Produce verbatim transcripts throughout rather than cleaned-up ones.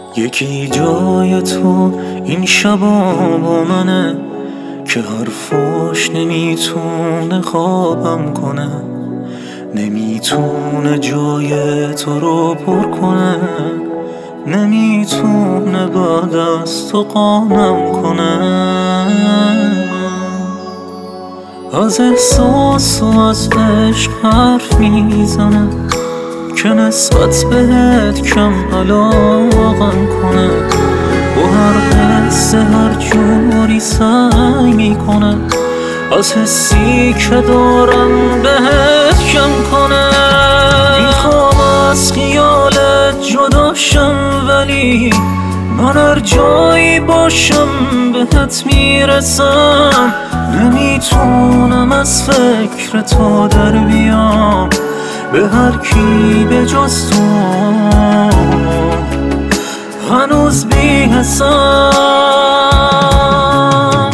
یکی جای تو این شبا با منه که حرفاش نمیتونه خوابم کنه، نمیتونه جای تو رو پر کنه، نمیتونه بعد از تو قانم کنه. از احساس و از عشق حرف میزنه که نسبت بهت کم علاقم کنه، با هر قصه هر جوری سعی میکنه از حسی که دارم بهت کم کنه. میخوام از خیالت جداشم ولی من هر جایی باشم بهت میرسم، نمیتونم از فکر تو در بیام به هر کی به جز تو هنوز بی حساب.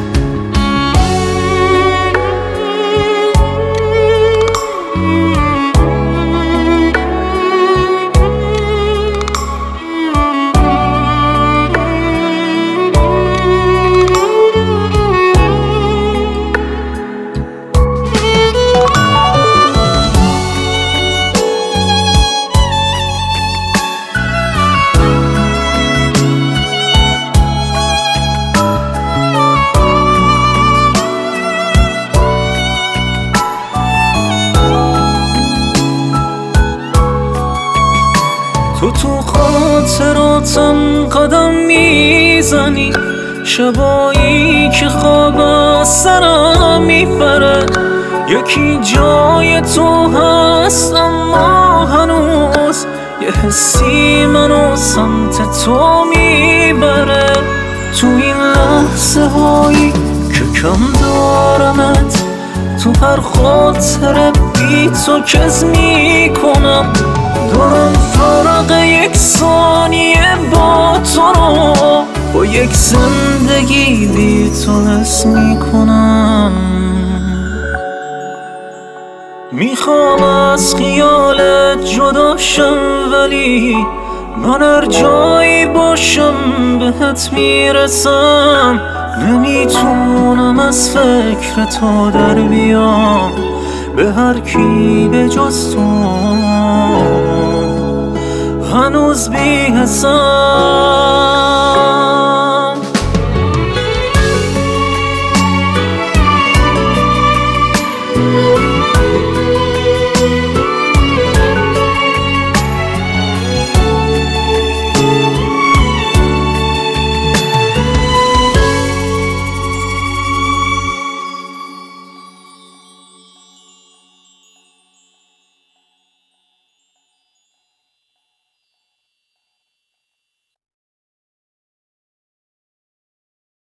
تو تو خاطراتم قدم میزنی، شبایی که خواب از سرم میپره. یکی جای تو هست اما هنوز یه حسی منو سمت تو میبره. تو این لحظه هایی که کم دارمت، تو هر خاطره بی تو کز میکنم، دارم فرق یک ثانیه با تو رو با یک زندگی بی تو حس میکنم. میخوام از خیالت جداشم ولی من هر جایی باشم بهت میرسم، نمیتونم از فکر تو در بیام به هر کی به جز تو هنوز بی حساب.